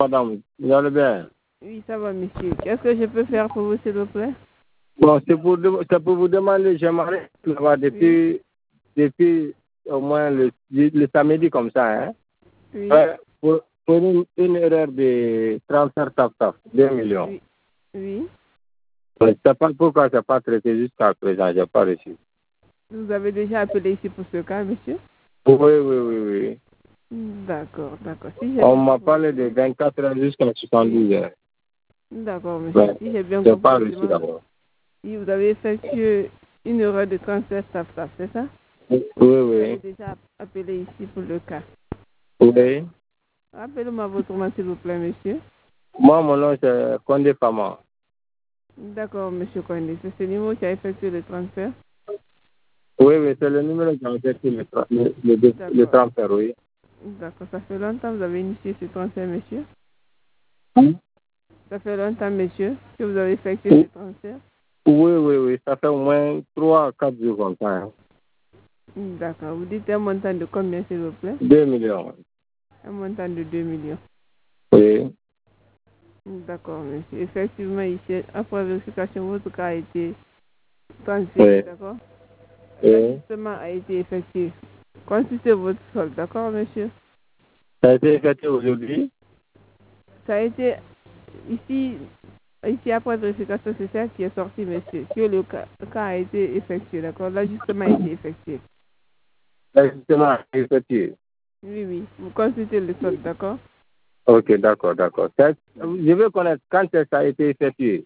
Madame, vous allez bien? Oui, ça va, monsieur. Qu'est-ce que je peux faire pour vous, s'il vous plaît? Bon, c'est pour vous demander, j'aimerais l'avoir depuis au moins le samedi comme ça, hein. Oui. Pour une erreur de transfert taf 2 millions. Oui. Oui. Je ne sais pas pourquoi ça n'a pas traité jusqu'à présent, je n'ai pas reçu. Vous avez déjà appelé ici pour ce cas, monsieur? Oui. D'accord. On m'a parlé de 24 heures jusqu'à 72 heures. D'accord, monsieur. Ouais. Si j'ai bien Je n'ai compris, pas reçu d'abord. si vous avez effectué une erreur de transfert taf, c'est ça? Oui. Vous avez déjà appelé ici pour le cas. Oui. Rappelez-moi votre nom, s'il vous plaît, monsieur. Moi, mon nom, c'est Condé Fama. D'accord, monsieur Kondé. C'est ce numéro qui a effectué le transfert? Oui, c'est le numéro qui a effectué le transfert, oui. D'accord. Ça fait longtemps que vous avez initié ce transfert, monsieur? Hein? Ça fait longtemps, monsieur, que vous avez effectué ce transfert? Oui. Ça fait au moins 3 à 4 jours comme ça. Hein. D'accord. Vous dites un montant de combien, s'il vous plaît? 2 millions. Un montant de 2 millions. Oui. D'accord, monsieur. Effectivement, ici, après vérification, votre cas a été transféré, Oui. d'accord? Oui. L'ajustement a été effectué. Consultez votre solde, d'accord, monsieur? Ça a été effectué aujourd'hui? Ça a été ici après vérification, c'est ça qui est sorti, monsieur, que le cas a été effectué, d'accord? L'ajustement a été effectué. L'ajustement a été effectué. Oui. Vous consultez le solde, d'accord? Ok, d'accord. Je veux connaître quand ça a été effectué.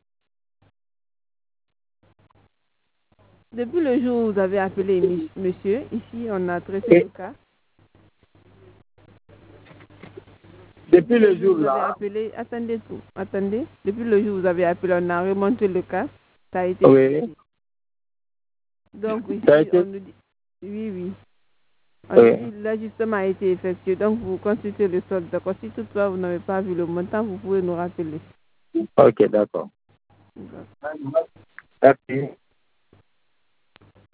Depuis le jour où vous avez appelé monsieur, ici, on a traité le cas. Depuis le Vous avez jour-là. appelé, attendez. Depuis le jour où vous avez appelé, on a remonté le cas. Ça a été Oui. effectué. Donc ici, Ça a été... on nous dit, oui. On Oui. nous dit l'ajustement a été effectué. Donc vous consultez le solde. D'accord. Si toutefois vous n'avez pas vu le montant, vous pouvez nous rappeler. Ok, d'accord. Merci.